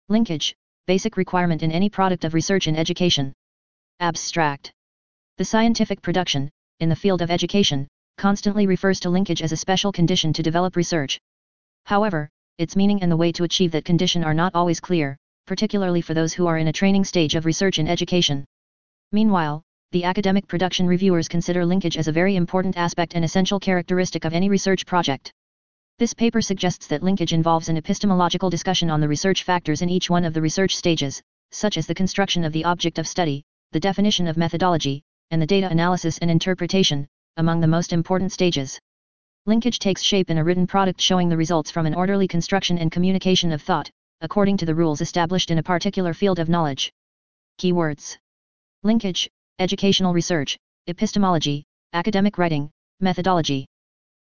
Linkage, basic requirement in any product of research in education. Abstract. The scientific production, in the field of education, constantly refers to linkage as a special condition to develop research. However, its meaning and the way to achieve that condition are not always clear, particularly for those who are in a training stage of research in education. Meanwhile, the academic production reviewers consider linkage as a very important aspect and essential characteristic of any research project. This paper suggests that linkage involves an epistemological discussion on the research factors in each one of the research stages, such as the construction of the object of study, the definition of methodology, and the data analysis and interpretation, among the most important stages. Linkage takes shape in a written product showing the results from an orderly construction and communication of thought, according to the rules established in a particular field of knowledge. Keywords: linkage, educational research, epistemology, academic writing, methodology.